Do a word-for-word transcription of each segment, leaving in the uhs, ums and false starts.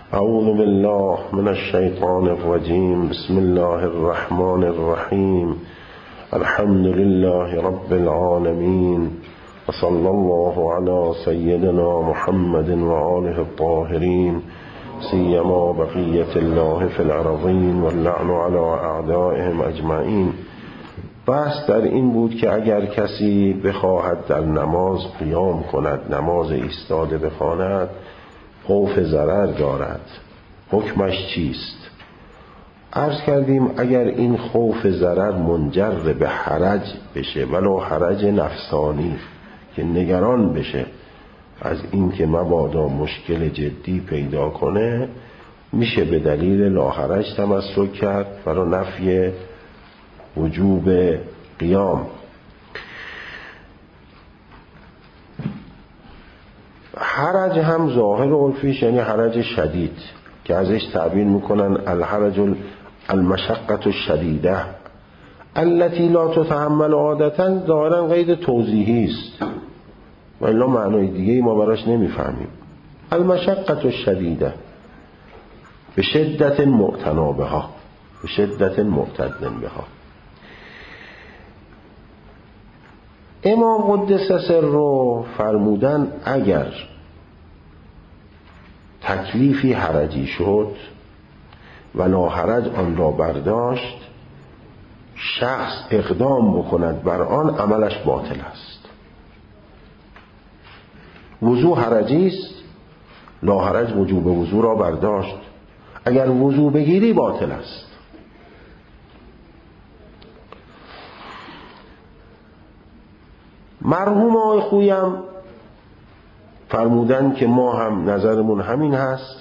اعوذ بالله من الشیطان الرجیم. بسم الله الرحمن الرحیم. الحمد لله رب العالمین و صلی الله علی سیدنا محمد و آله الطاهرین سیما بقیت الله فی الارضین واللعن علی اعدائهم اجمعین. بحث در این بود که اگر کسی بخواهد در نماز قیام کند، نماز ایستاده بخواند، خوف ضرر دارد، حکمش چیست؟ عرض کردیم اگر این خوف ضرر منجر به حرج بشه، ولو حرج نفسانی، که نگران بشه از این که مبادا مشکل جدی پیدا کنه، میشه به دلیل لاحرج تمسک کرد برای نفی وجوب قیام. حرج هم ظاهر عرفیش یعنی حرج شدید که ازش تعبیر میکنن الحرج المشقت الشدیده التي لا تتحمل عادتا. ظاهرا قید توضیحی است و الا معنای دیگه ما براش نمیفهمیم. المشقت الشدیده به شدت معتنا بها، به شدت معتدن بها. امام قدس سره فرمودن اگر تکلیفی حرجی شد و لاحرج آن را برداشت، شخص اقدام بکند بر آن، عملش باطل است. وضو حرجی است، لاحرج وجوب وضو را برداشت، اگر وضو بگیری باطل است. مرحوم آقای خویم فرمودن که ما هم نظرمون همین هست،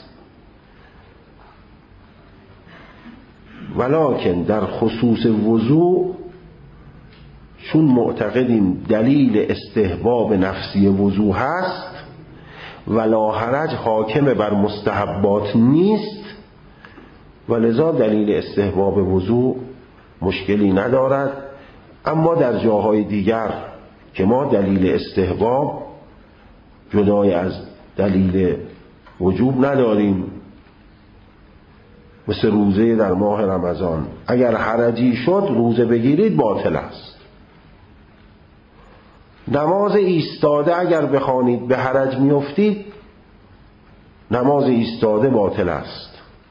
ولکن در خصوص وضو چون معتقدیم دلیل استحباب نفسی وضو هست و لاحرج حاکم بر مستحبات نیست، ولذا دلیل استحباب وضو مشکلی ندارد. اما در جاهای دیگر که ما دلیل استحباب جدای از دلیل وجوب نداریم، مثل روزه در ماه رمضان، اگر حرجی شد روزه بگیرید باطل است. نماز ایستاده اگر بخوانید به حرج میافتید، نماز ایستاده باطل است.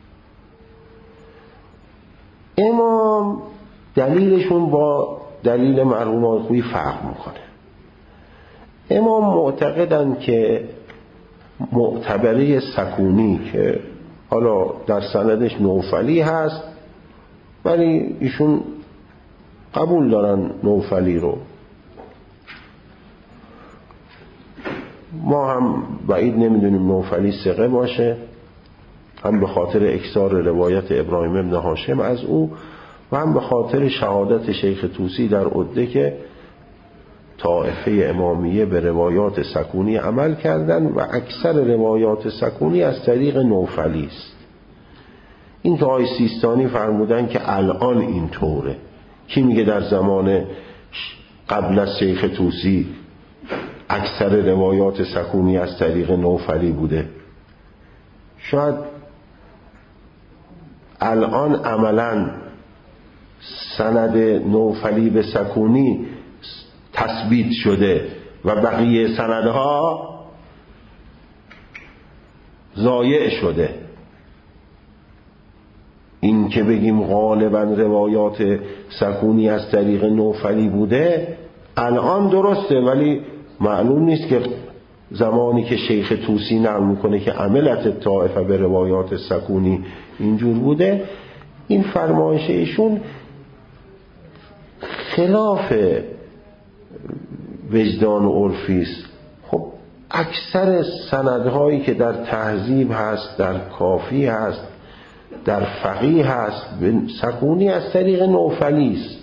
امام دلیلشون با دلیل مرحوم آقای خویی فرق میکنه. امام معتقدن که معتبره سکونی که حالا در سندش نوفلی هست، ولی ایشون قبول دارن نوفلی رو، ما هم بعید نمیدونیم نوفلی ثقه باشه، هم به خاطر اکثار روایت ابراهیم ابن هاشم از او و هم به خاطر شهادت شیخ طوسی در عده که طائفه امامیه به روایات سکونی عمل کردن و اکثر روایات سکونی از طریق نوفلی است. این که آقای سیستانی فرمودن که الان این طوره. کی میگه در زمان قبل از شیخ طوسی اکثر روایات سکونی از طریق نوفلی بوده؟ شاید الان عملاً سند نوفلی به سکونی تثبیت شده و بقیه سندها ضایع شده. این که بگیم غالبا روایات سکونی از طریق نوفلی بوده الان درسته، ولی معلوم نیست که زمانی که شیخ طوسی نقل میکنه که عملت طائفه به روایات سکونی اینجور بوده، این فرمایش ایشون خلاف وجدان و عرفی است. خب اکثر سندهایی که در تهذیب هست، در کافی هست، در فقیه هست، سکونی از طریق نوفلی است،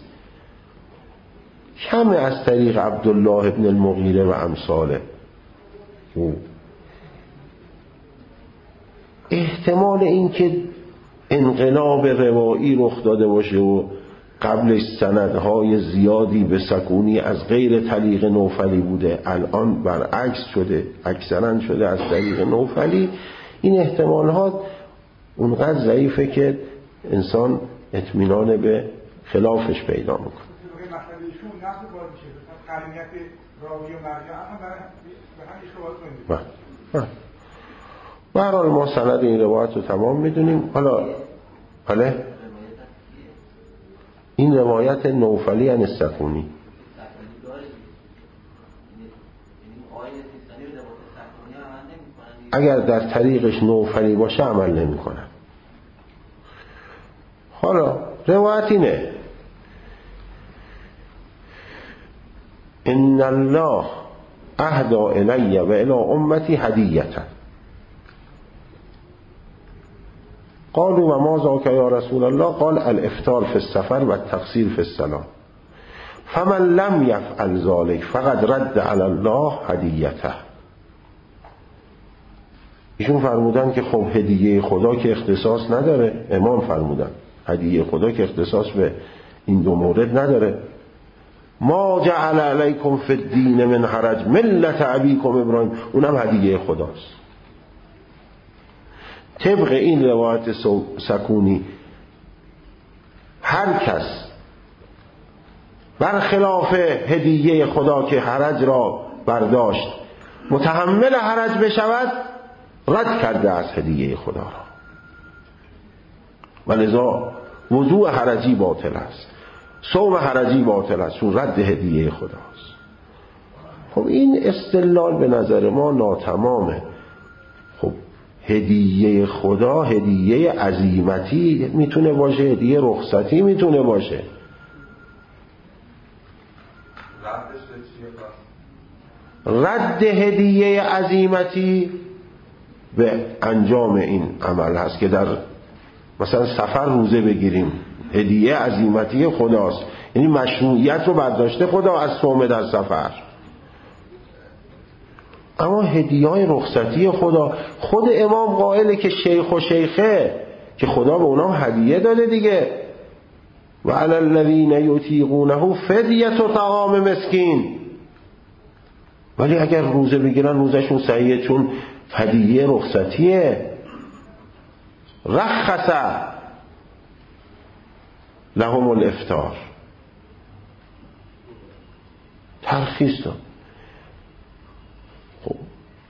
کم از طریق عبدالله ابن المغیره و امثاله. احتمال این که انقلاب روایی رخ داده باشه و قبلش سندهای زیادی به سکونی از غیر طریق نوفلی بوده، الان برعکس شده، اکثرا شده از طریق نوفلی، این احتمالات اونقدر ضعیفه که انسان اطمینان به خلافش پیدا میکنه. به هر حال ما سند این روایت رو تمام میدونیم. حالا بله این روایت نوفلی ان السکونی اگر در طریقش نوفلی باشه عمل نمی کنن. حالا روایت اینه ان الله اهدى الی و الی امتی هدیتا قالوا و ما ذاک یا رسول الله قال الافطار فی السفر و التقصیر فی الصلاة فمن لم یفعل ذلك فقد رد علی الله هدیته. ایشون فرمودن که خب هدیه خدا که اختصاص نداره، امام فرمودن هدیه خدا که اختصاص به این دو مورد نداره. ما جعل علیکم فی الدین من حرج ملت ابیکم ابراهیم، اونم هدیه خداست. طبق این روایت سکونی هر کس برخلاف هدیه خدا که حرج را برداشت متحمل حرج بشود رد کرده از هدیه خدا را و لذا وضوء حرجی باطل است، صوم حرجی باطل است، چون رد هدیه خداست. خب این استدلال به نظر ما ناتمامه. خب هدیه خدا هدیه عزیمتی میتونه باشه، هدیه رخصتی میتونه باشه. رد هدیه عزیمتی به انجام این عمل هست که در مثلا سفر روزه بگیریم، هدیه عزیمتی خداست، یعنی مشروعیت رو برداشته خدا از صوم در سفر. اما هدیه‌های رخصتی خدا، خود امام قائله که شیخ و شیخه که خدا به اونها هدیه داده دیگه. و علی الذین یطیقونه فدیة طعام مسکین، ولی اگر روزه بگیرن روزشون صحیحه چون هدیه رخصتیه. رخص لهم الافطار، ترخیص داد. خب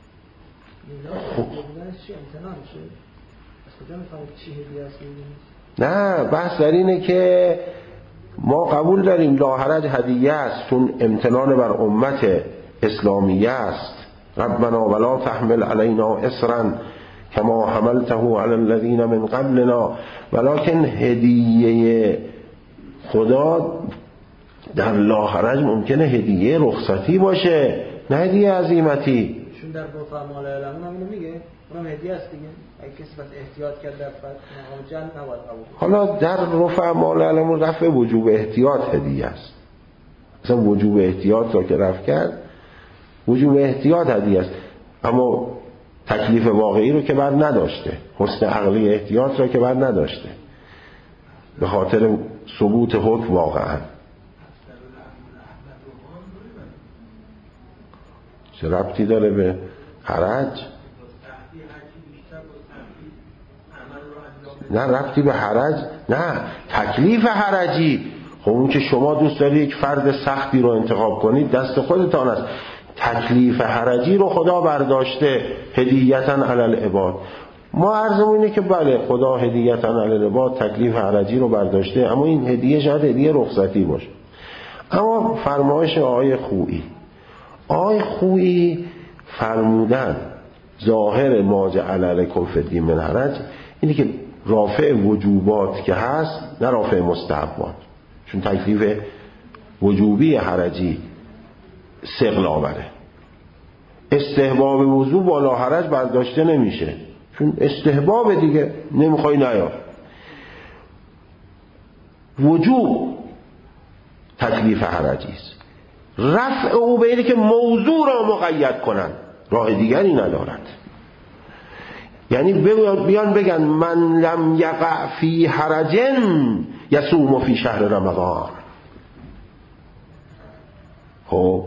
نه بحث در اینه که ما قبول داریم لاحرج هدیه است چون امتنان بر امت اسلامیه است. ربنا ولا تحمل علینا اصرا کما حملته علی الذین من قبلنا، ولکن هدیه خدا در لاحرج ممکنه هدیه رخصتی باشه نه هدیه عزیمتی. چون در رفع مال علمون هم اینو میگه اونم هدیه است دیگه. اگه کسی بس احتیاط کرد در فرض مهاجن نباید قبول. حالا در رفع مال علمون رفع وجوب احتیاط هدیه است. مثلا وجوب احتیاط را که رفع کرد وجوب احتیاط هدیه است، اما تکلیف واقعی رو که بر نداشته، حسن عقلی احتیاط را که بر نداشته به خاطر ثبوت حکم واقعا. چه ربطی داره به حرج؟ نه ربطی به حرج، نه تکلیف حرجی. خب اون که شما دوست داری یک فرد سختی رو انتخاب کنید دست خودتان است. تکلیف حرجی رو خدا برداشته هدیه‌تاً علی العباد. ما عرضمون اینه که بله خدا هدیه‌تاً علی العباد تکلیف حرجی رو برداشته، اما این هدیه شاید هدیه رخصتی باشه. اما فرمایش آقای خویی آقای خویی فرمودن ظاهر ما جعل علیکم فی الدین من حرج اینه که رافع وجوبات که هست نه رافع مستحبات، چون تکلیف وجوبی حرجی ثقل آوره. استحباب وضو بالا حرج برداشته نمیشه چون استحباب دیگه نمیخوای نیار. وجوب تکلیف حرجی است، رفع او به اینه که موضوع را مقید کنن، راه دیگری ندارد. یعنی بیان بگن من لم یقع فی حرج یصوم فی شهر رمضان. خب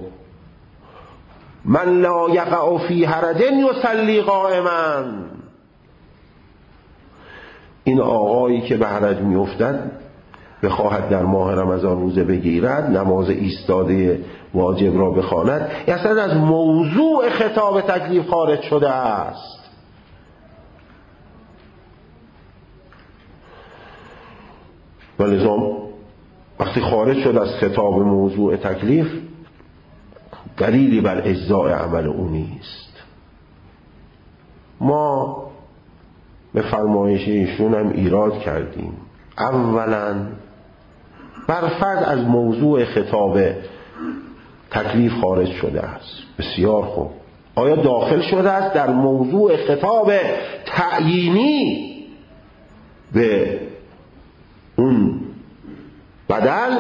من لا یقع فی حرج یصلی قائما. این آقایی که به حرج میافتد بخواهد در ماه رمضان روزه بگیرد، نماز ایستاده واجب را بخواند، اصلا از موضوع خطاب تکلیف خارج شده است. ولذا وقتی خارج شد از خطاب موضوع تکلیف، دلیلی بر اجزاء عمل او نیست. ما به فرمایش ایشون هم ایراد کردیم. اولا بر فرض از موضوع خطاب تکلیف خارج شده است، بسیار خوب، آیا داخل شده است در موضوع خطاب تعیینی به اون بدل؟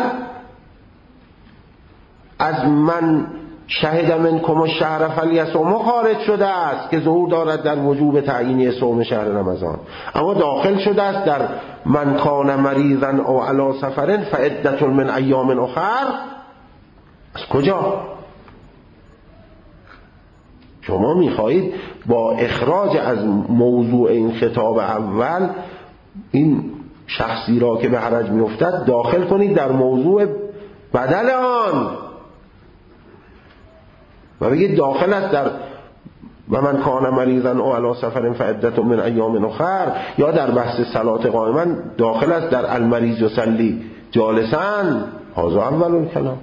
از من شهد منکم الشهر فلیصمه خارج شده است که ظهور دارد در وجوب تعیینی صوم شهر رمضان، اما داخل شده است در من کان مریضا او علی سفر فعدة من ایام اخر. از کجا؟ شما میخواهید با اخراج از موضوع این خطاب اول این شخصی را که به حرج میافتد داخل کنید در موضوع بدل آن و بگید داخل است در و من کان مریضا او علی سفر فعدة من ایام اخر، یا در بحث صلات قائما داخل است در المریض یصلی جالسا. هذا اول الکلام.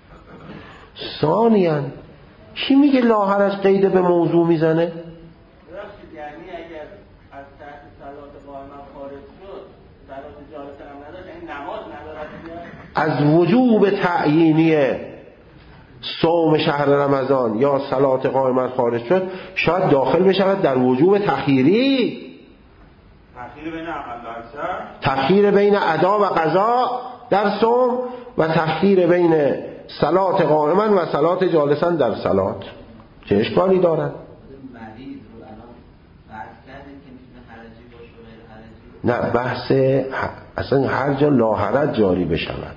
ثانیاً کی میگه لا حرج قید به موضوع میزنه؟ یعنی اگر از تحت صلات قائما خارج شد، صلات جالسا هم نداشت، یعنی نماز ندارد، از وجوب تعیینی صوم شهر رمضان یا صلات قائما خارج شد، شاید داخل بشود در وجوب تخییری، تخییر بین عمل و اکثر، تخییر بین ادا و قضا در صوم و تخییر بین صلات قائما و صلات جالسا در صلات. چه اشکالی دارد؟ مریض رو الان بحث کردیم که میتونه حرجی باشه و غیر حرجی. نه، بحث اصلا هر جا لا حرج جاری بشود.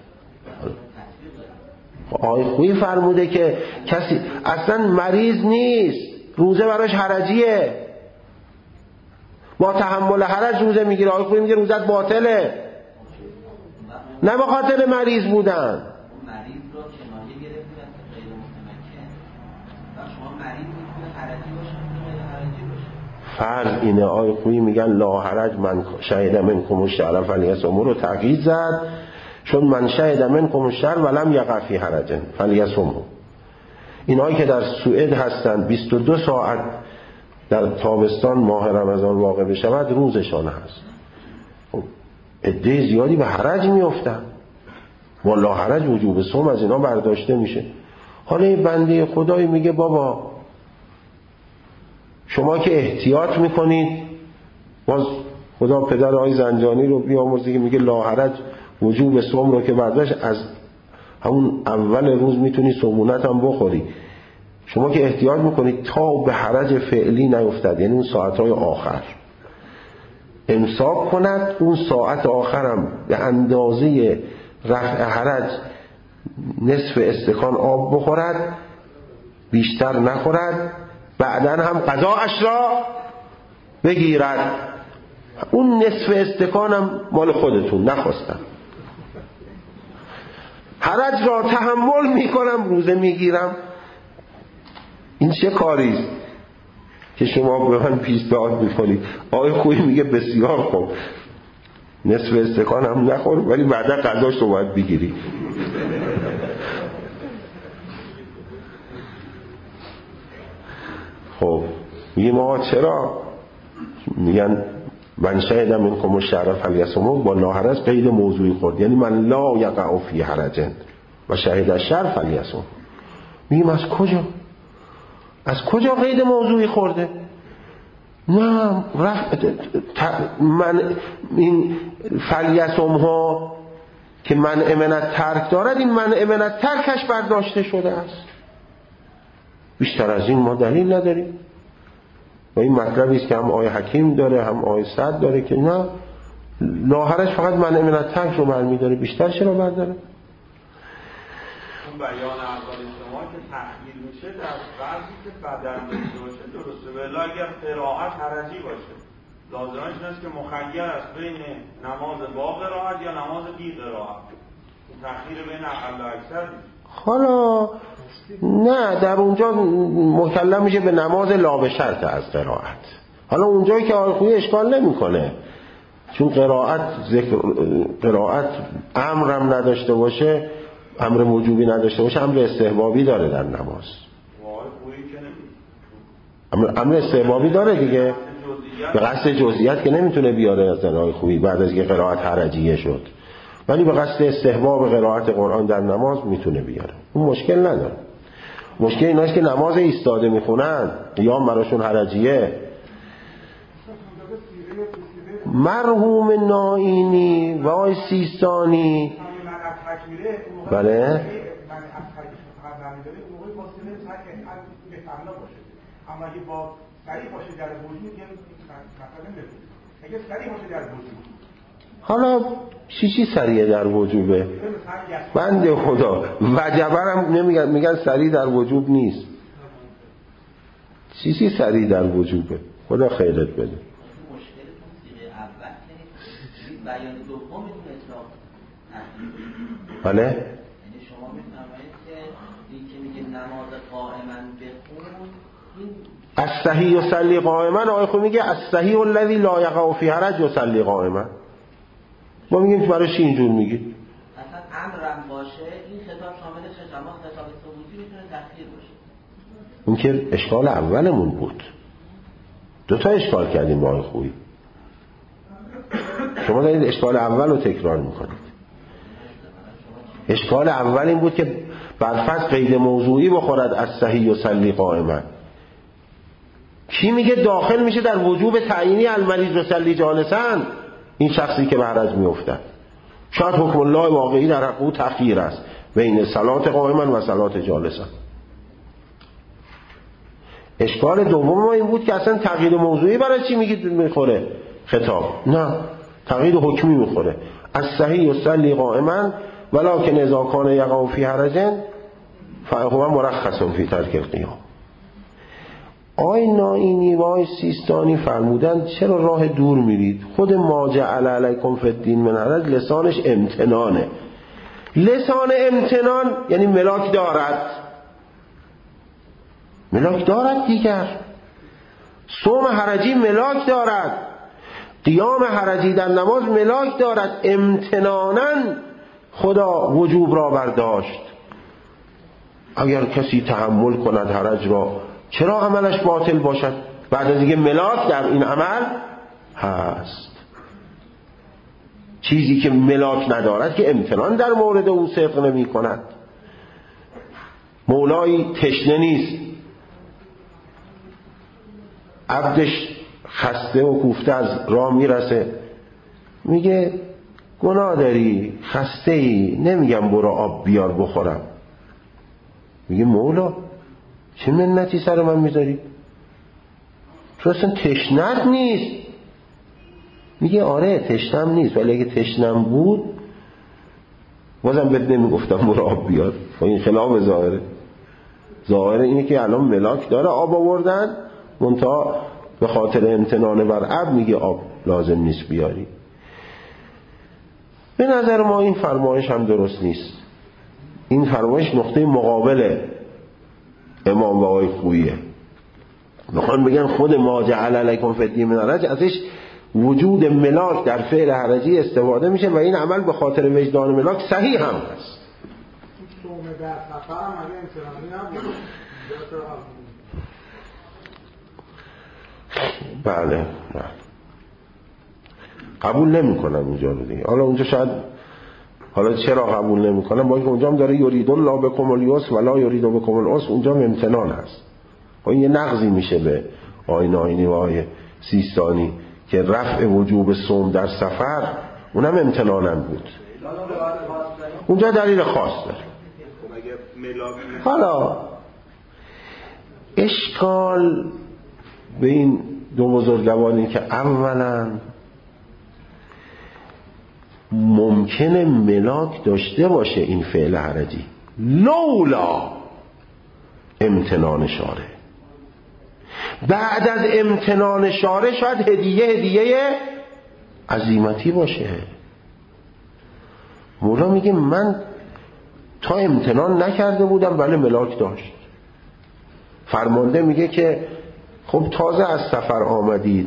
آقای خویی فرموده که کسی اصلا مریض نیست، روزه براش حرجیه، با تحمل حرج روزه میگیره. آقای خویی میگه روزت باطله، نه به خاطر مریض بودن. مریض رو کنایه گرفتن که غیر متمکن، و شما مریض میتونه حرجی باشه غیر حرجی باشه. فرض اینه آقای خویی میگن لا حرج من شهد منکم الشهر فلیصمه رو تقیید زد، چون من شهد منکم الشهر ولم یقع فی حرج فلیصمه. اینایی که در سوئد هستند بیست و دو ساعت در تابستان ماه رمضان واقع بشود روزشان هست. خب عده زیادی به حرج میافتن، والله حرج وجوب صوم از اینا برداشته میشه. حالا این بنده خدایی میگه بابا شما که احتیاط میکنید، باز خدا پدر آقای زنجانی رو بیامرزه که میگه لا حرج وجوب صوم رو که برداشت، از همون اول روز میتونی صومونت هم بخوری. شما که احتیاط میکنید تا به حرج فعلی نیفتد، یعنی اون ساعتهای آخر امساک کند، اون ساعت آخرم به اندازه رفع حرج نصف استکان آب بخورد، بیشتر نخورد، بعدن هم قضاءش را بگیرد. اون نصف استکانم مال خودتون، نخواستم. حرج را تحمل میکنم، روزه میگیرم. این چه کاریست که شما به من پیشنهاد میکنید؟ آقای خویی میگه بسیار خوب، نصف استکان هم نخور، ولی بعدا قضاش رو باید بگیری. خب میگه ما چرا؟ میگن من شهد منکم الشهر فلیصمه با لا حرج قید موضوعی خورد، یعنی من لا یقع فی حرج و شهد الشهر فلیصمه. میگیم از کجا؟ از کجا قید موضوعی خورده؟ نه رفت من این فلیصمه ها که من امنت ترک دارد، این من امنت ترکش برداشته شده است. بیشتر از این ما دلیل نداریم. و این مطلبی است که هم آیه حکیم داره هم آیه صد داره که نه لا حرج فقط من امنت ترک رو برمی داره، بیشتر چرا برداره؟ اون بیان اول شما که تخییر میشه در بعضی که بدن داشته باشه درسته، ولی اگر قرائت حرجی باشه لازمش این است که مخیر است بین نماز با قرائت یا نماز بی قرائت. تأخیر بین اقل و اکثر حالا نه، در اونجا مکلم میشه به نماز لا به شرط از قرائت. حالا اونجایی که آقای خویی اشکال نمیکنه، چون قرائت ذکر قرائت امرم نداشته باشه، امر وجوبی نداشته باشه، امر استحبابی داره در نماز. امر, امر استحبابی داره دیگه، به قصد جزئیات که نمیتونه بیاره از آقای خویی بعد از که قرائت حرجیه شد، ولی به قصد استحباب قرائت قرآن در نماز میتونه بیاره، اون مشکل نداره. مشکل ایناست که نماز ایستاده میخونن قیام براشون حرجیه. مرحوم نائینی و آقای سیستانی بله اما اگه با سریع باشه در وجود میگن مثلا اگه سریع باشه در وجود، حالا چی چی سریع در وجوبه؟ بنده خدا وجبرم نمیگن، میگن سریع در وجوب نیست. چی چی سریع در وجوبه؟ خدا خیرت بده. مشکل موسیقی اول که بیان دومتون اطلاق بله؟ یعنی شما میفرمایید که این که میگه نماز قائما بخون، الصحیح یصلی قائما، آقای خویی میگه الصحیح الذی لا یقع فی حرج یصلی قائما. ما میگیم برای چی اینجور میگی؟ اصلا امرم باشه این خطاب شامل چه؟ اما خطاب ثبوتی میتونه تأخیر باشه. اون که اشکال اولمون بود، دو تا اشکال کردیم با آقای خویی. شما دارید اشکال اول رو تکرار میکنید. اشکال اول این بود که برفض قید موضوعی بخورد از صحیح یصلی قائما. کی میگه داخل میشه در وجوب تعیینی المریض یصلی جالسا؟ این شخصی که به حرج میافتد. شاید حکم الله واقعی در حق او تأخیر است بین صلات قائما و صلات جالسا. اشکال دوم ما این بود که اصلا تغییر موضوعی برای چی میگید میخوره خطاب؟ نه، تغییر حکمی میخوره. از صحیح یصلی قائما ولکن اذا کان یقع فی حرج فهو مرخص فی ترک القیام. آی نائینی و آی سیستانی فرمودن چرا راه دور میرید؟ خود ما جعل علیکم فی الدین من حرج لسانش امتنانه. لسان امتنان یعنی ملاک دارد، ملاک دارد دیگر. صوم حرجی ملاک دارد، قیام حرجی در نماز ملاک دارد. امتناناً خدا وجوب را برداشت. اگر کسی تحمل کند حرج را چرا عملش باطل باشد؟ بعد از اینکه ملاک در این عمل هست. چیزی که ملاک ندارد که امتنان در مورد او صدق نمی کند. مولایی تشنه نیست، عبدش خسته و کوفته از راه میرسه، میگه گناه داری، خسته ای، نمیگم برو آب بیار بخورم. میگه مولا چه منتی سر من میذاری؟ تو اصلا تشنت نیست. میگه آره تشنم نیست، ولی اگه تشنم بود بازم بهت نمیگفتم برو آب بیار. و این خلاف ظاهره. ظاهره اینه که الان ملاک داره آب آوردن، منتها به خاطر امتنان بر عبد میگه آب لازم نیست بیاری. به نظر ما این فرمایش هم درست نیست. این فرمایش نقطه مقابل امام و آقای خوییه. میخوان بگن خود ما جعل علیکم فی الدین من حرج ازش وجود ملاک در فعل حرجی استفاده میشه و این عمل به خاطر وجدان ملاک صحیح هم هست. صوم در سفر هم اگه امتنانی نبود بله نه قبول نمی کنم اونجا رو دیگه. حالا اونجا شاید، حالا چرا قبول نمی کنم؟ با اینکه اونجا هم داره یرید الله بکم الیسر ولا یرید بکم العسر، اونجا هم امتنان هست. با این یه نقضی میشه به آی نائینی و آی سیستانی که رفع وجوب صوم در سفر اونم امتنانم بود. اونجا دلیل خاص داره. حالا اشکال به این دو بزرگوانی که اولا ممکنه ملاک داشته باشه این فعل حرجی لولا امتنان شاره، بعد از امتنان شارع شاید هدیه هدیه عزیمتی باشه. مولا میگه من تا امتنان نکرده بودم ولی ملاک داشت. فرمانده میگه که خب تازه از سفر آمدید،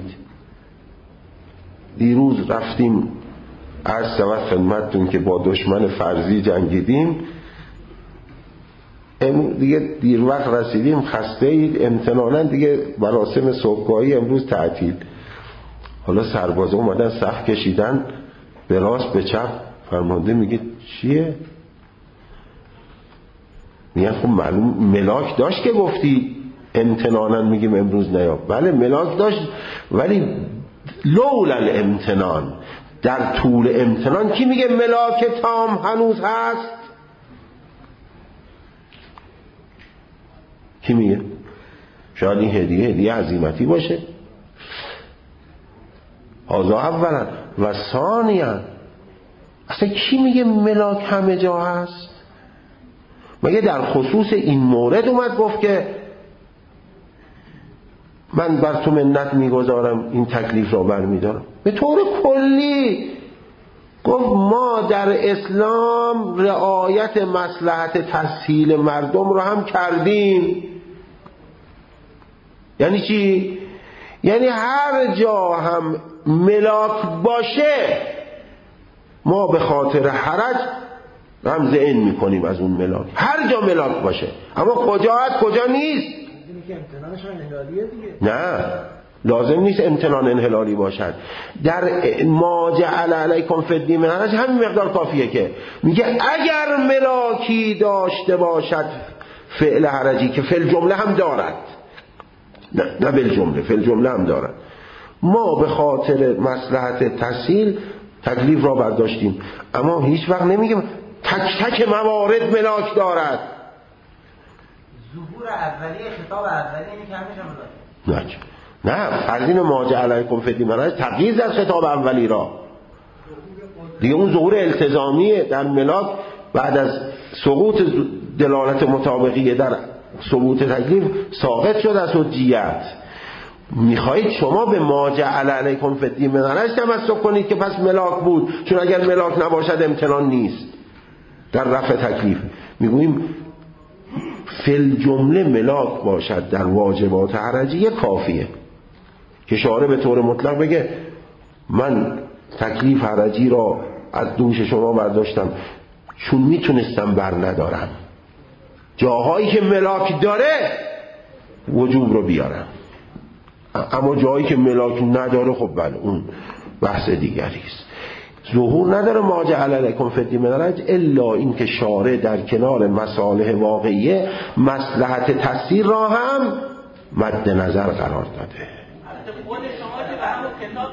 دیروز رفتیم عرض شود خدمتتون که با دشمن فرضی جنگیدیم، دیگه دیر وقت رسیدیم، خسته اید، امتنانا دیگه مراسم صبحگاهی امروز تعطیل. حالا سربازا اومدن صف کشیدن به راست به چپ. فرمانده میگه چیه؟ میگن خب معلوم ملاک داشت که گفتی امتنانا میگیم امروز نیا. بله ملاک داشت، ولی لولا الامتنان، در طول امتنان کی میگه ملاک تام هنوز هست؟ کی میگه؟ شاید این هدیه هدیه عزیمتی باشه. هذا اولا و ثانیا، اصلا کی میگه ملاک همه جا هست؟ مگه در خصوص این مورد اومد گفت که من بر تو منت میگذارم این تکلیف را برمیدارم؟ به طور کلی گفت ما در اسلام رعایت مصلحت تسهیل مردم رو هم کردیم. یعنی چی؟ یعنی هر جا هم ملاک باشه ما به خاطر حرج رمز این میکنیم از اون ملاک، هر جا ملاک باشه. اما کجا هست کجا نیست؟ نه لازم نیست امتنان انحلالی باشد. در ما جعل علیکم فی الدین من حرج همین مقدار کافیه که میگه اگر ملاکی داشته باشد فعل حرجی، که فعل جمله هم دارد، نه نه بالجمله، فعل جمله هم دارد، ما به خاطر مصلحت تسهیل تکلیف را برداشتیم. اما هیچ وقت نمیگیم تک تک موارد ملاک دارد. ظهور اولیه خطاب اولیه اینه که همیشه ملاک نه نه از این ما جعل علیکم فی الدین من حرج تغییر از خطاب اولی را دیگه. اون ظهور التزامی در ملاک بعد از سقوط دلالت مطابقیه در ثبوت تکلیف ساقط شد از حجیت. میخواهید شما به ما جعل علیکم فی الدین من حرج تمسک کنید که پس ملاک بود، چون اگر ملاک نباشد امتنان نیست در رفع تکلیف. میگوییم فل جمله ملاک باشد در واجبات حرجیه کافیه که شارع به طور مطلق بگه من تکلیف حرجی را از دوش شما برداشتم چون میتونستم بر ندارم، جاهایی که ملاک داره وجوب رو بیارم، اما جایی که ملاک نداره خب بله اون بحث دیگری است. ظهور نداره ما جعل علیکم فی الدین من حرج الا این که شارع در کنار مصالح واقعیه مصلحت تسهیل را هم مد نظر قرار داده. خود شما که به همون کتاب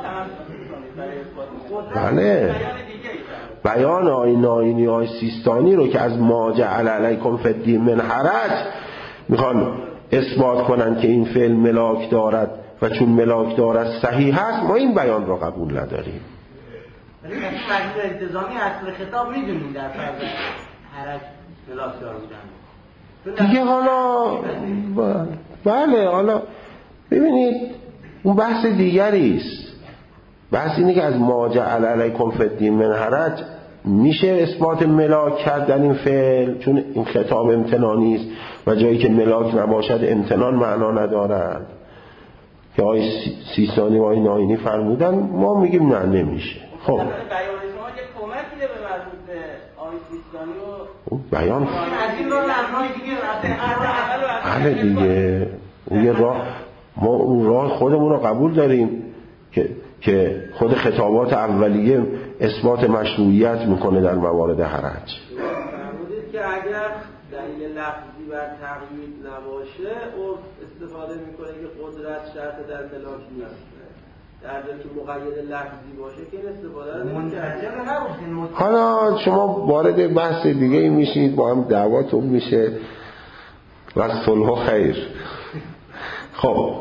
تمسک می‌کنید بله بیان آیین آیینی های سیستانی رو که از ما جعل علیکم فی الدین من حرج میخوان اثبات کنن که این فعل ملاک دارد و چون ملاک دارد صحیح هست، ما این بیان رو قبول نداریم. ولی این مجموع التزامی اصل خطاب میدونیم در فرض حرج ملاک دار بودن دیگه. حالا بله حالا ببینید اون بحث دیگری است. بحث اینه که از ما جعل علیکم فی الدین من حرج میشه اثبات ملاک کرد در این فعل، چون این خطاب امتنانی است و جایی که ملاک نباشد امتنان معنا ندارد که آی سیستانی و آی ناینی فرمودن. ما میگیم نه نمیشه. خب بیان شما یه کمکی به مربوط به آی سیستانی و بیان از این راه نمای دیگه بله دیگه اون یه راه، ما اون راه خودمون رو قبول داریم که که خود خطابات اولیه اثبات مشروعیت میکنه در موارد حرج. فرمودید که اگر دلیل لفظی بر تقیید نباشه عرف استفاده میکنه که قدرت شرط در ملاک نیست، در حالی که مقید لفظی باشه که این استفاده رو نمی‌کنه. حالا شما وارد بحث دیگه ای میشید، با هم دعواتون میشه و صلح و خیر. خب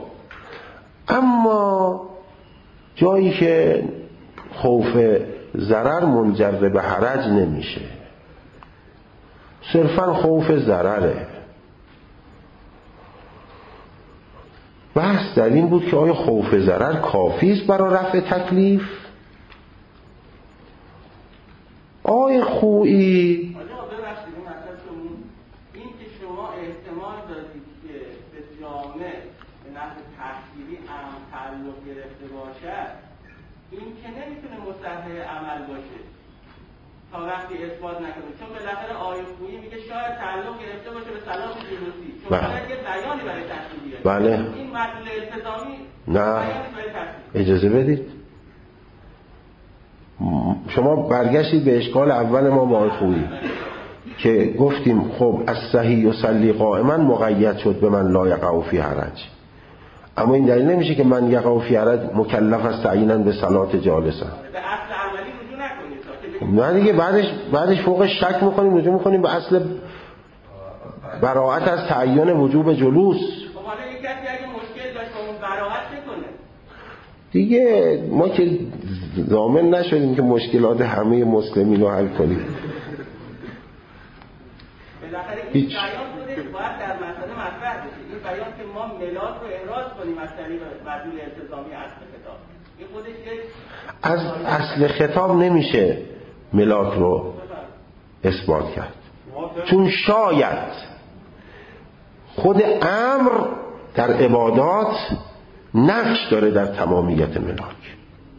اما جایی که خوف ضرر منجر به حرج نمیشه، صرفا خوف ضرره بحث در این بود که آیا خوف ضرر کافی است برای رفع تکلیف؟ آیا خویی آجا ببخشید این مثلا شما این که شما احتمال دادید که به جامعه به نحو تحصیلی هم تعلق گرفته باشد، این که نمیتونه مصحح عمل باشه تا وقتی اثبات نکنید، چون بالاخره آیه خویی میگه شاید تعلق گرفته باشه به صلاح جلوسی، چون باید یه بیانی برای تحصیلیه. بله. این مدلول التزامی نه بیانی برای تحصیل. اجازه بدید، شما برگشتید به اشکال اول ما با خویی که گفتیم خب از صحیح و سلی قائما مقید شد به من لا یقع فی حرج، اما این دلیل نمیشه که من یقع فی حرج مکلف است تعیینا به صلات جالسه. به اصل عملی رجوع نکنید. نه دیگه بعدش بعدش فوقش شک میکنیم، رجوع میکنیم به اصل براءت از تعیین وجوب جلوس. خب حالا یک کسی اگه مشکل داشت با اون براءت بکنه دیگه، ما که ضامن نشدیم که مشکلات همه مسلمین رو حل کنیم. بالاخره این بیان خودش باید در مسئله مطرح بشه. این بیان که ما ملاک رو احراز کنیم از طریق مدلول التزامی اصل خطاب، این خودش یک از اصل خطاب نمیشه ملاک رو اثبات کرد، چون شاید خود امر در عبادات نقش داره در تمامیت ملاک.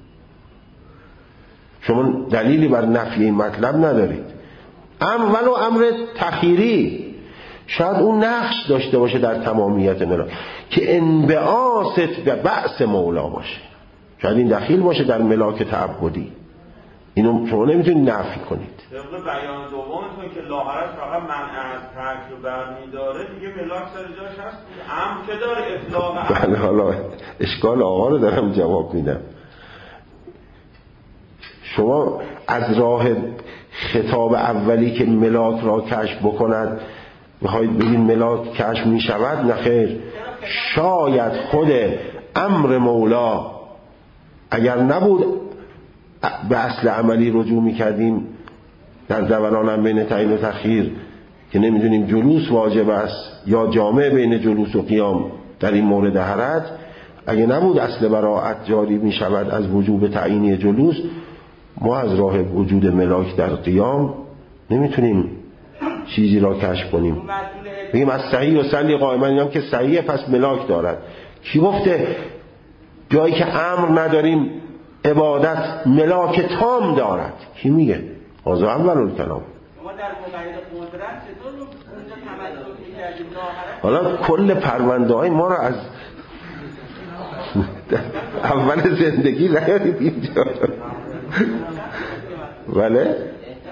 شما دلیلی بر نفی این مطلب ندارید. امر ولو امر تخیری شاید اون نقش داشته باشه در تمامیت ملاک که انبعاثت به بعث مولا باشه، شاید این دخیل باشه در ملاک تعبدی. اینو شما نمیتونید نفی کنید. طبق بیان دومتون که لاحرج فقط منع از ترک رو برمی‌داره، دیگه ملاک سر جاش هست، امر که داره اطلاق. بله، حالا اشکال آقا رو دارم جواب میدم. شما از راه خطاب اولی که ملاک را کشف بکند میخواید بگید ملاک کشف میشود؟ نه خیر، شاید خود امر مولا اگر نبود به اصل عملی رجوع میکردیم در دورانم بین تعیین و تخییر که نمیدونیم جلوس واجب است یا جامع بین جلوس و قیام در این مورد حرج، اگه نبود اصل براءت جاری میشود از وجوب تعیینی جلوس، ما از راه وجود ملاک در قیام نمیتونیم چیزی را کشف کنیم. بگیم از صحیح و سلی قائما، اینم که صحیحه پس ملاک دارد. کی گفته جایی که امر نداریم عبادت ملاک تام دارد؟ کی میگه؟ آزا اول الکلام. ما در مقاید قدرت چطور اونجا تمسک می‌کردیم؟ حالا کل پرونده های ما را از اول زندگی نیارید اینجا. بله؟ احتمال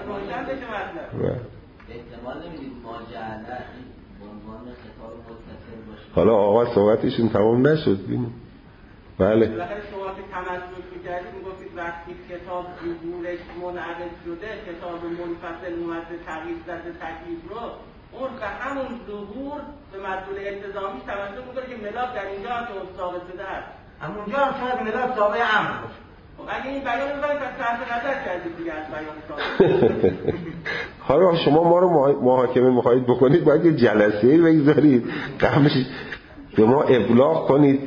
نمیدید ماجعله به عنوان خطاب متصل باشه. حالا آقا صحبتشون تمام نشد. بینیم بله. بالاخره شما که تمسک می‌کردید میگفتید وقتی کتاب ظهورش منعقد شده، کتاب منفصل اومد تغییر داده تکلیف رو، اون به همون ظهور به مدلول التزامی تمسک می‌کنه که ملاک در اینجا هم که ثابت شده است. اما اونجا هم شاید ملاک تابع امر باشه. خب اگه این بیان رو ببرید پس صرف نظر کردید دیگه از بیان ثابت. حالا شما ما رو محاکمه می‌خواهید بکنید، باید یه جلسه‌ای بگذارید قبلش به ما ابلاغ کنید،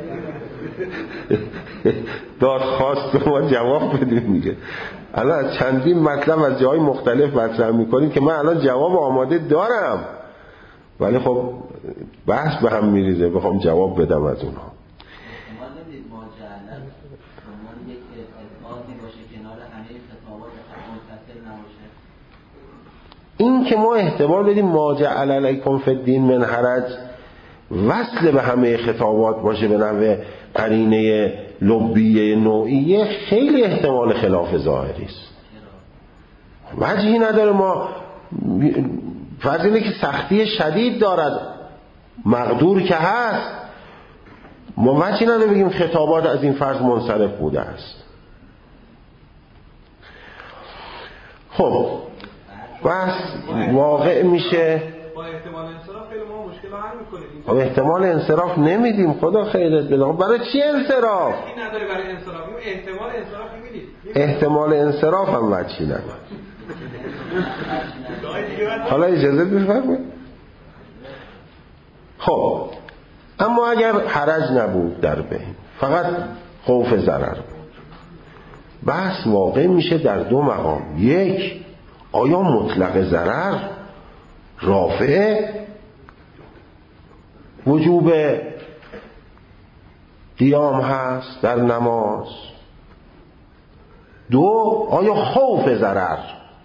دادخواست ما جواب بدیم. میگه الان از چندین مطلب از جای مختلف مطرح میکنیم که من الان جواب آماده دارم، ولی خب بحث به هم میریزه بخوام جواب بدم از اونها. احتمال نمیدید ماجعله شما یک اعتقادی باشه کنار همه خطابات متصل نباشه؟ این که ما احتمال بدیم ما جعل علیکم فی الدین من حرج وصل به همه خطابات باشه به نوع قرینه لبیه نوعیه، خیلی احتمال خلاف ظاهری است. وجهی نداره. ما فرض اینه که سختی شدید دارد، مقدور که هست، ما وجهی نداره بگیم خطابات از این فرض منصرف بوده است. خب بس واقع میشه با احتمال انصراف خیلی ما مشکل رو حل می‌کنیم. خب احتمال انصراف نمیدیم، خدا خیرت بده. برای چی انصراف؟ این نداره برای انصراف، احتمال انصراف می‌بینید. احتمال انصراف هم وجهی نداره. حالا اجازه بفرمایید. خب اما اگر حرج نبود در بین، فقط خوف ضرر بود، بحث واقع میشه در دو مقام. یک، آیا مطلق ضرر رافع وجوب قیام هست در نماز؟ دو، آیا خوف ضرر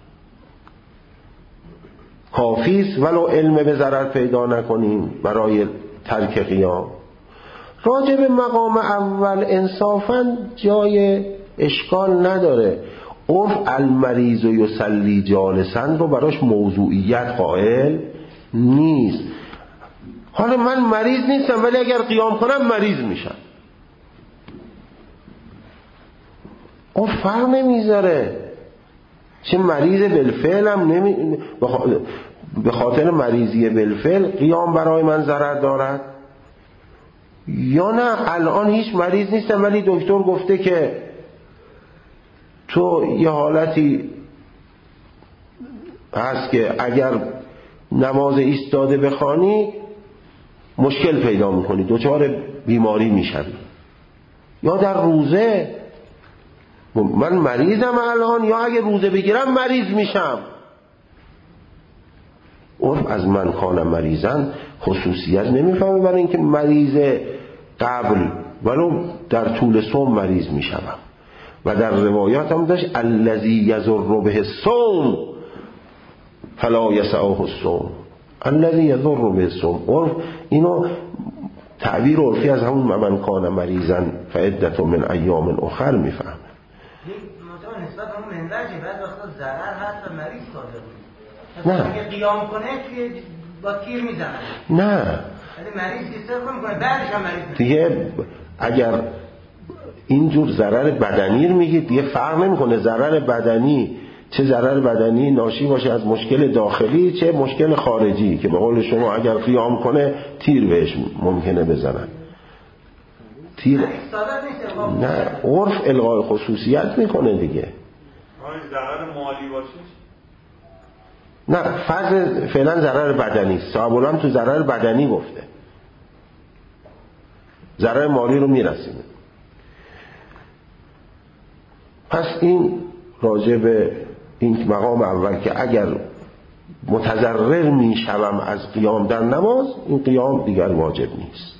کافیست ولو علم به ضرر پیدا نکنیم برای ترک قیام؟ راجع به مقام اول انصافاً جای اشکال نداره. عرف المریض و یصلی جالسا رو براش موضوعیت قائل نیست. حالا من مریض نیستم ولی اگر قیام کنم مریض میشم، اون فرق نمیذاره. چه مریض بالفعل هم نمی... به خاطر مریضی بالفعل قیام برای من ضرر دارد یا نه الان هیچ مریض نیستم ولی دکتر گفته که تو یه حالتی هست که اگر نماز ایستاده بخوانی مشکل پیدا میکنی، دچار بیماری میشوی. یا در روزه من مریضم الان، یا اگه روزه بگیرم مریض میشم. عرف از من کان مریضن خصوصیت نمیفهمه برای اینکه مریض قبل ولو در طول صوم مریض میشم. و در روایات هم داشت الذی یضر به الصوم فلا یسعه الصوم، الذی یضر به الصوم. عرف اینو تعبیر عرفی از همون من کان مریضن فعدت من ایام اخر میفهمه. مثلا نسبت همون منبر که بعد وقتا ضرر هست و مریض صادر نه اگه قیام کنه توی با تیر میزنه، نه ولی مریض دیستر میکنه بعدش هم مریض دیگه. اگر اینجور ضرر بدنی رو میگید دیگه فرق نمیکنه ضرر بدنی، چه ضرر بدنی ناشی باشه از مشکل داخلی چه مشکل خارجی، که به قول شما اگر قیام کنه تیر بهش ممکنه بزنن. تیر نه، عرف الغای خصوصیت میکنه دیگه. ضرر مالی باشه نه، فرض فعلا ضرر بدنی است. صاحب العلم تو ضرر بدنی گفته، ضرر مالی رو میرسیم. پس این راجع به این مقام اول که اگر متضرر میشوم از قیام در نماز، این قیام دیگر واجب نیست.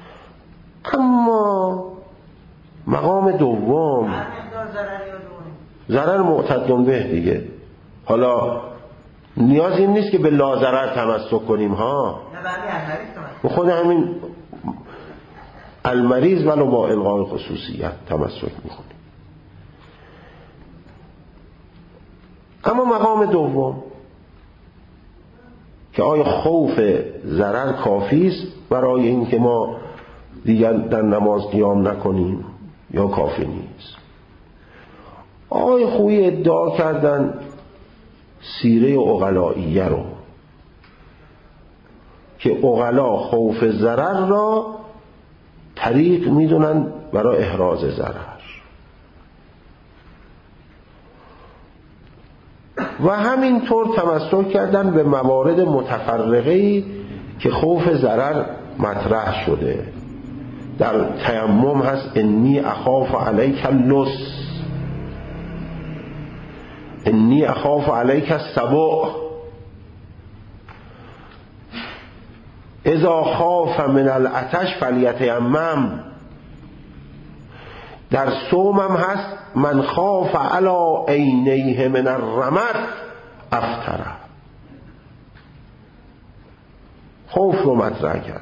اما مقام دوم ضرر معتد به دیگه. حالا نیاز این نیست که به لا ضرر تمسک کنیم ها، خود همین المریض ولو با الغای خصوصیت تمسک میکنیم. اما مقام دوم که آیا خوف ضرر کافی است برای اینکه ما دیگر در نماز قیام نکنیم یا کافی نیست؟ آقای خویی ادعا کردن سیره عقلائیه رو که عقلا خوف ضرر را طریق میدونن برای احراز ضرر، و همینطور تمسک کردن به موارد متفرقه‌ای که خوف ضرر مطرح شده. در تیمم هست انی اخاف علیک اللص، انی اخاف علیک السبع، اذا خاف من العطش فلیتیمم. در صومم هست من خاف علی عینیه من الرمد افطر. خوف رو مطرح کردم.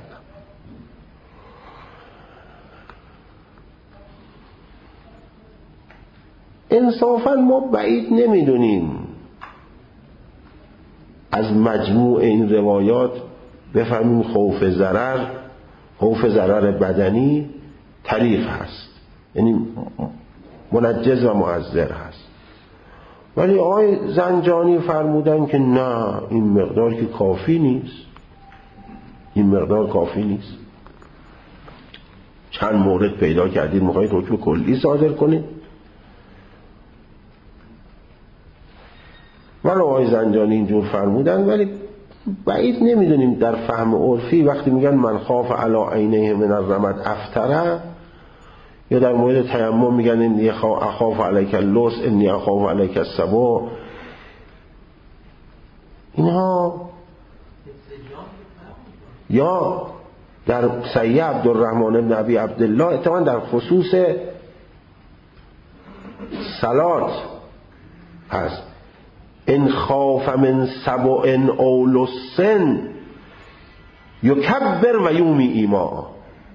انصافا ما بعید نمیدونیم از مجموع این روایات بفهمیم خوف ضرر، خوف ضرر بدنی طریق هست، یعنی منجز و معذر هست. ولی آقای زنجانی فرمودن که نه، این مقدار که کافی نیست، این مقدار کافی نیست. چند مورد پیدا کردید میخواید حکم کلی صادر کنید؟ ولی آقای زنجانی اینجور فرمودن، ولی بعید نمیدونیم در فهم عرفی وقتی میگن من خاف علی عینه من الرمد افتره، یا در مورد تیمم میگن انی اخاف علیک اللص انی اخاف علیک السبع، اینها یا در صحیح عبدالرحمن بن ابی عبدالله اتفاقا در خصوص صلات هست ان خاف من سبع او لصن یکبر و یومی ایما.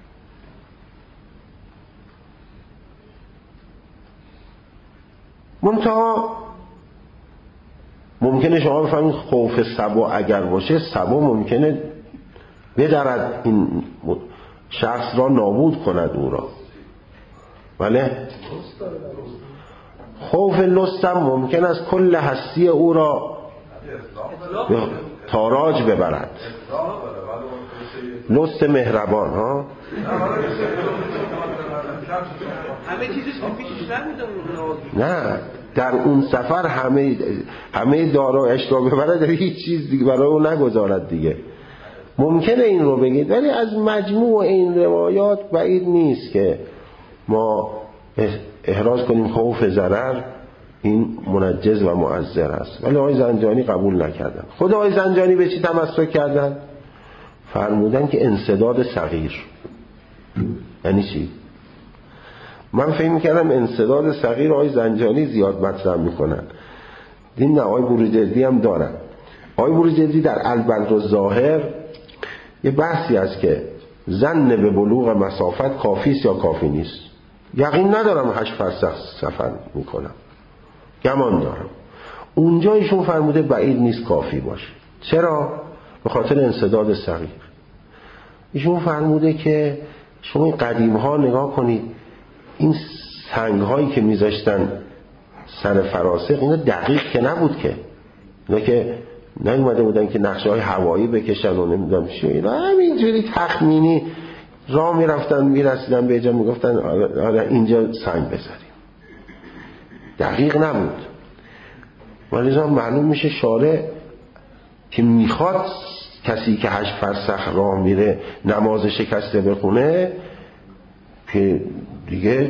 منتها ممکنه شما بفهمید خوف سبع اگر باشه، سبع ممکنه بدرد این شخص را، نابود کند او را. بله خوف لستم ممکن است کل هستی او را تاراج ببرد. لست مهربان ها همه چیزش پیشش نمیدم. نه در اون سفر همه همه دارایش را ببرد، هیچ چیز دیگه برای او نگذارد دیگه. ممکنه این رو بگید، ولی از مجموع این روایات بعید نیست که ما احراز کنیم خوف ضرر این منجز و معذر است. ولی آقای زنجانی قبول نکردن. خود آقای زنجانی به چی تمسک کردن؟ فرمودن که انسداد صغیر. یعنی چی؟ من فکر می‌کردم انسداد صغیر آقای زنجانی زیاد مطرح میکنن، این نه، آقای بروجردی هم دارن. آقای بروجردی در البدر الظاهر یه بحثی است که ظن به بلوغ مسافت کافی است یا کافی نیست. یقین ندارم هشت فرسخ سفر میکنم، گمان دارم. اونجا ایشون فرموده بعید نیست کافی باشه. چرا؟ به خاطر انسداد صغیر. ایشون فرموده که شما این قدیم ها نگاه کنید، این سنگ هایی که میذاشتن سر فراسخ اینا دقیق که نبود که، اینا که نیومده بودن که نقشه های هوایی بکشن و نمیدونم چی، اینا همینجوری تخمینی راه میرفتن میرسیدن به جا میگفتن آره اینجا سنگ بذاریم. دقیق نبود. ولیزا معلوم میشه شارع که میخواد کسی که هشت فرسخ راه میره نماز شکسته بخونه که دیگه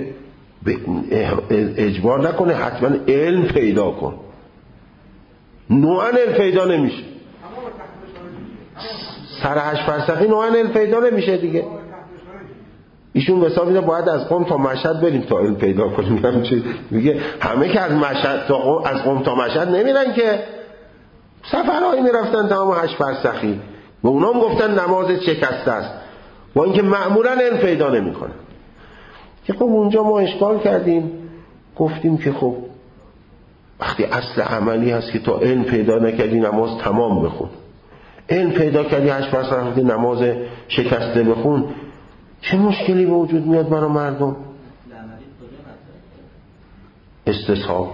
اجبار نکنه، حتما علم پیدا کن. نوعا علم پیدا نمیشه، سر هشت فرسخی نوعا علم پیدا نمیشه دیگه. ایشون به حساب میده باید از قم تا مشهد بریم تا علم پیدا کنیم. میگه همه که از مشهد تا از قم تا مشهد نمیرن که، سفرهایی میرفتن تمام هشت فرسخی، و اونا هم گفتن نماز شکسته است، با اینکه معمولا علم پیدا نمیکنن. که خب اونجا ما اشکال کردیم، گفتیم که خب وقتی اصل عملی هست که تا علم پیدا نکردی نماز تمام بخون، علم پیدا کردی هشت فرسخ نماز شکسته بخون، چه مشکلی به وجود میاد برای مردم؟ استصحاب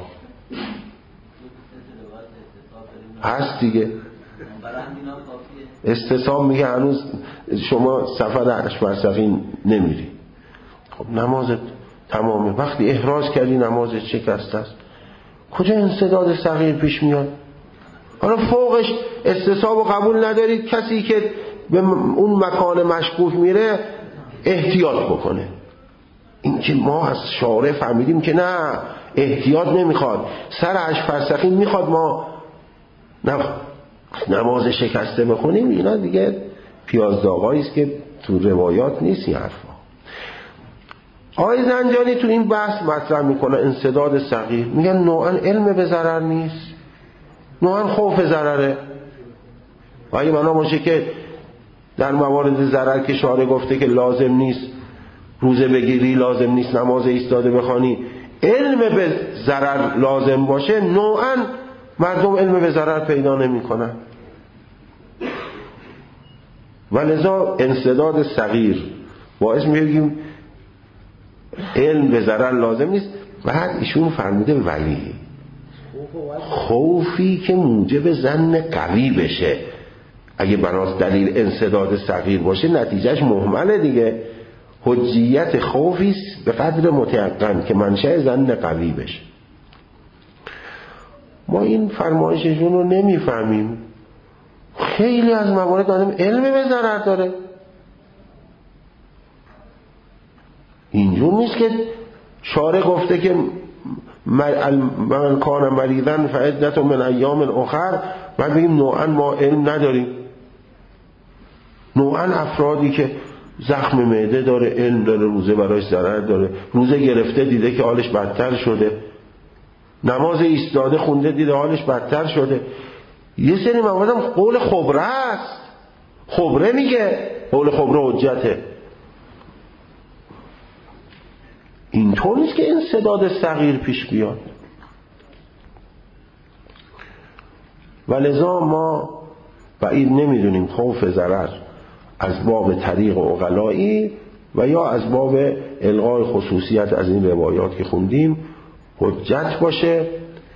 هست دیگه. استصحاب میگه هنوز شما سفر هشت فرسخی نمیری، خب نمازت تمامه. وقتی احراز کردی نمازت شکسته است، کجا انسداد صغیر پیش میاد؟ حالا فوقش استصحاب و قبول ندارید، کسی که به اون مکان مشکوک میره احتیاط بکنه. این که ما از شارع فهمیدیم که نه، احتیاط نمیخواد، سر هشت فرسخی میخواد ما نماز شکسته بخونیم، اینا دیگه پیازداغایی است که تو روایات نیست این حرفا. آقای زنجانی تو این بحث مطرح میکنه انسداد صغیر، میگن نوعا علم به ضرر نیست، نوعا خوف ضرره. و اگه بنا باشه که در موارد ضرر که شارع گفته که لازم نیست روزه بگیری، لازم نیست نماز ایستاده بخوانی، علم به ضرر لازم باشه، نوعا مردم علم به ضرر پیدا نمی کنن. ولذا انسداد صغیر باعث میگیم علم به ضرر لازم نیست. بعد ایشون فرموده ولی خوفی که موجب ظن قوی بشه، اگه بناس دلیل انسداد صغیر باشه نتیجهش مهمله دیگه. حجیت خوفیست به قدر متیقن که منشأ ظن قوی بشه. ما این فرمایششون رو نمیفهمیم، خیلی از موارد آدم علم به ضرر داره. اینجور نیست که شارع گفته که من کان مریضا فعدت من ایام اخر بعد بگیم نوعا ما علم نداریم. نوعا افرادی که زخم معده داره، علم داره، روزه برایش ضرر داره، روزه گرفته دیده که حالش بدتر شده، نماز ایستاده خونده دیده حالش بدتر شده. یه سری موادم قول خبره است، خبره میگه، قول خبره حجته. اینطور نیست که انسداد صغیر پیش بیاد. ولذا ما بعید نمیدونیم خوف ضرر از باب طریق عقلایی و یا از باب الغای خصوصیت از این روایات که خوندیم حجت باشه.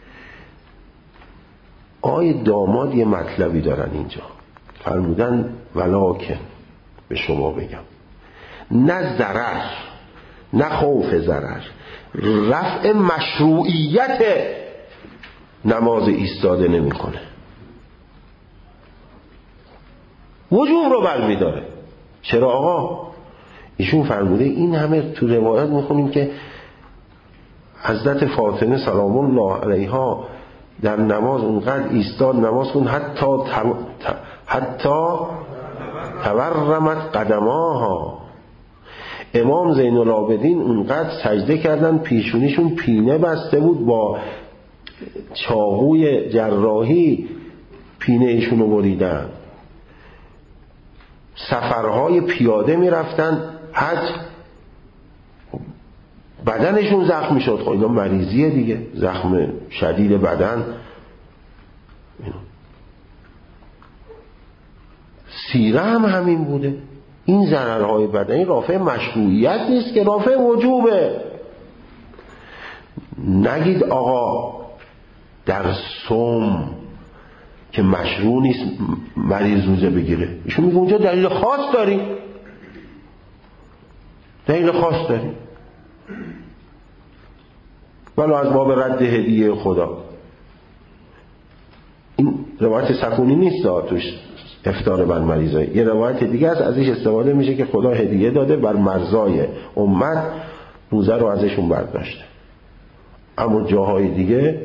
آقای داماد یه مطلبی دارن اینجا، فرمودن ولکن به شما بگم نه ضرر نه خوف ضرر رفع مشروعیت نماز ایستاده نمیکنه، وجوب رو برمیداره. چرا آقا؟ ایشون فرموده این همه تو روایت میخونیم که حضرت فاطمه سلام الله علیها در نماز اونقدر ایستاد نماز کن حتی تو... حتی تورمت قدماها. امام زین العابدین اونقدر سجده کردن پیشونیشون پینه بسته بود، با چاقوی جراحی پینه ایشونو بریدن. سفرهای پیاده میرفتن حج، بدنشون زخم میشد. خب اینا مریضیه دیگه، زخم شدید بدن. سیره هم همین بوده. این ضررهای بدنی رافع مشروعیت نیست که رافع وجوبه. نگید آقا در صوم که مشروع نیست مریض روزه بگیره. ایشون میگه اونجا دلیل خاص داریم، دلیل خاص داریم، ولو از باب رد هدیه خدا. این روایت سکونی نیست توش افطار بر مریضای، یه روایت دیگه است ازش استفاده میشه که خدا هدیه داده بر مرضای امت، روزه رو ازشون برداشته. اما جاهای دیگه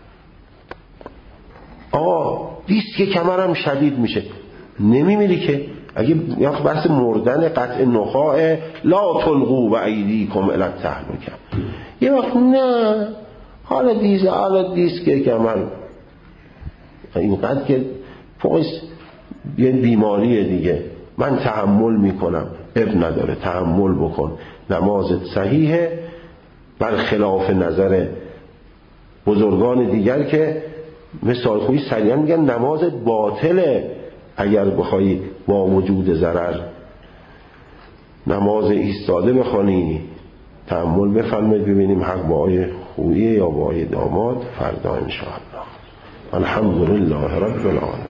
آقا دیست که کمرم شدید میشه، نمیمیری که. اگه یک بحث مردن قطع نخاع لا تلقوا و ایدیکم الی التهلکه، یه وقت نه حالا دیست حالا دیست که کمر اینقدر که فوقش یه بیماریه دیگه، من تحمل میکنم. اب نداره، تحمل بکن، نمازت صحیحه، برخلاف نظر بزرگان دیگر که مثال خویی سریعا میگن نمازت باطله اگر بخوای با وجود ضرر نماز ایستاده بخوانی. تأمل بفرمایید ببینیم حق با آیه خویی یا با آیه داماد فردا انشاءالله. الحمدلله رب العالمین.